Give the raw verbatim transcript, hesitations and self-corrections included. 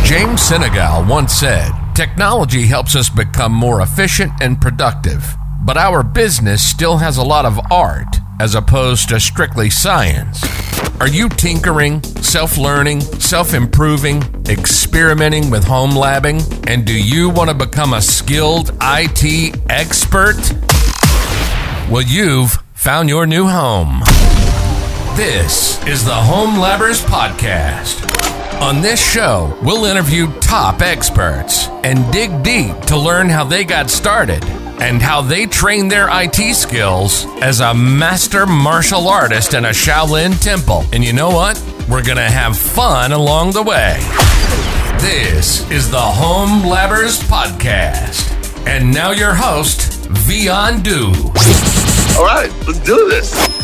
James Sinegal once said, "Technology helps us become more efficient and productive, but our business still has a lot of art as opposed to strictly science." Are you tinkering, self-learning, self-improving, experimenting with home labbing? And do you want to become a skilled I T expert? Well, you've found your new home. This is the Home Labbers Podcast. On this show, we'll interview top experts and dig deep to learn how they got started and how they trained their I T skills as a master martial artist in a Shaolin temple. And you know what? We're going to have fun along the way. This is the Home Labbers Podcast. And now your host, Vian Du. All right, let's do this.